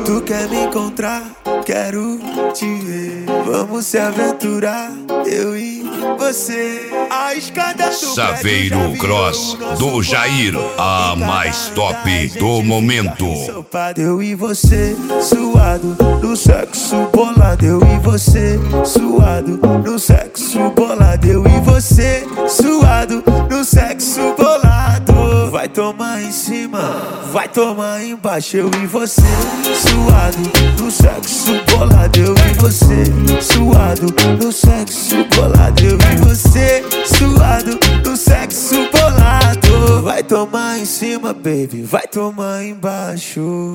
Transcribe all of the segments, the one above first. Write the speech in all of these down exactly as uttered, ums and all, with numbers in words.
Tu quer me encontrar? Quero te ver. Vamos se aventurar, eu e você. A escada do Saveiro Cross do Jair, a mais top do momento. Eu e você, suado no sexo bolado. Eu e você, suado no sexo bolado. Eu e você, suado no sexo bolado. Vai tomar em cima, vai tomar embaixo. Eu e você, suado no sexo bolado. Eu e você, suado no sexo bolado. Eu e você, suado no sexo bolado. Vai tomar em cima, baby, vai tomar embaixo.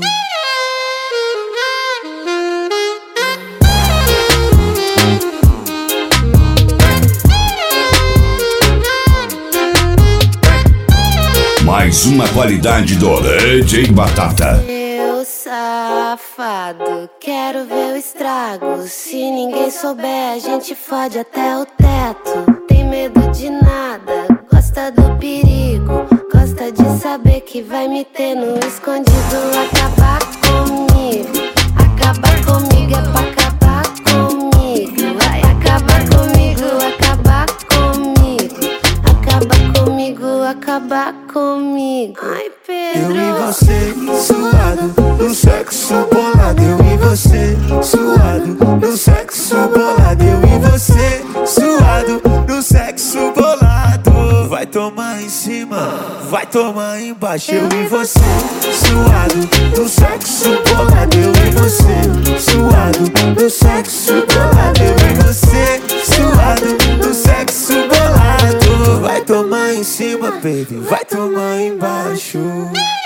Mais uma qualidade do D J Batata. Meu safado, quero ver o estrago. Se ninguém souber, a gente fode até o teto. Tem medo de nada, gosta do perigo. Gosta de saber que vai me ter no escondido. Acabar comigo, acabar comigo é pra acabar comigo. Vai acabar comigo, acabar comigo. Acabar comigo, acabar comigo. Ai, Pedro. Eu e você, suado no sexo bolado. Eu e você, suado no sexo bolado. Eu e você, suado no sexo bolado. Vai tomar em cima, vai tomar embaixo. Eu e você, suado no sexo bolado. Eu e você, suado no sexo bolado. Eu e você, suado no sexo bolado. Vai tomar em cima, baby, vai tomar embaixo.